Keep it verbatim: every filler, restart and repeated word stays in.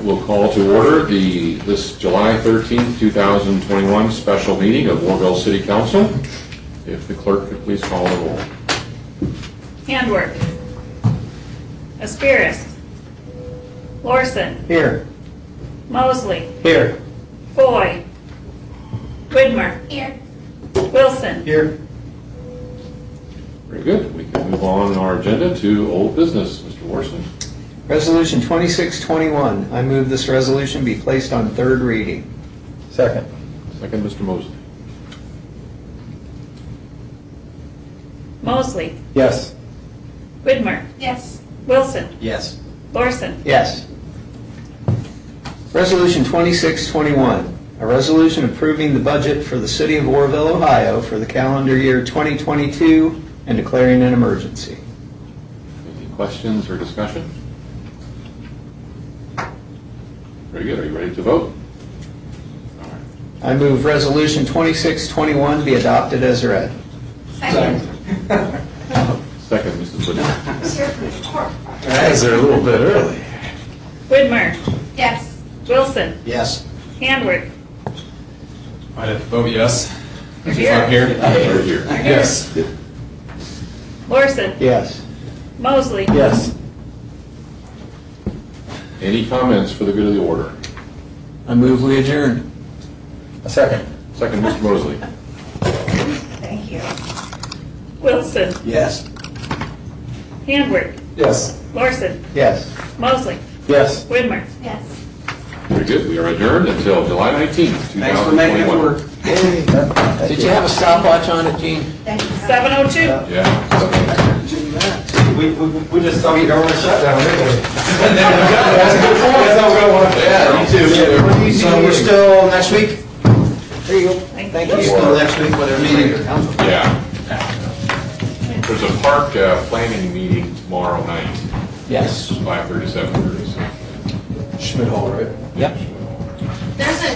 we'll call to order the this July thirteenth, two thousand twenty-one special meeting of Warrville City Council. If the clerk could please call the roll. Handwork. Aspiris. Lorson. Here. Mosley. Here. Foy. Widmer. Here. Wilson. Here. Very good. We can move on in our agenda to old business. Mister Lorson. Resolution twenty-six twenty-one. I move this resolution be placed on third reading. Second. Second, Mister Mosley. Mosley. Yes. Widmer. Yes. Wilson. Yes. Lorson. Yes. Resolution twenty-six twenty-one. A resolution approving the budget for the City of Warrville, Ohio for the calendar year twenty twenty-two and declaring an emergency. Any questions or discussion? Very good. Are you ready to vote? All right. I move resolution twenty-six twenty-one be adopted as read. Second. Second, Missus Whitmer. Guys are a little bit early. Widmer. Yes. Wilson. Yes. Handwork. I'd have to vote yes. You're here. I'm here. Right here. Yes. Lorson. Yes. Mosley. Yes. Any comments for the good of the order? I move we adjourn. A second. Second, Mister Mosley. Thank you. Wilson. Yes. Handwork. Yes. Lorson. Yes. Mosley. Yes. Widmer. Yes. Very good. We are adjourned until July nineteenth, two Thanks for thousand making it twenty-one. work. Did you have a stopwatch on it, Gene? Thank you. seven oh two. Yeah. We, we, we just saw the government shutdown, didn't we? That's a good point. That's how we're going to watch. Yeah, me too. So we're still next week? There you go. Thank Thank you. you. Still next week with our meeting. Yeah. There's a park uh, planning meeting tomorrow night. Yes. five thirty, seven thirty. Schmidt Hall, right? Yep. There's a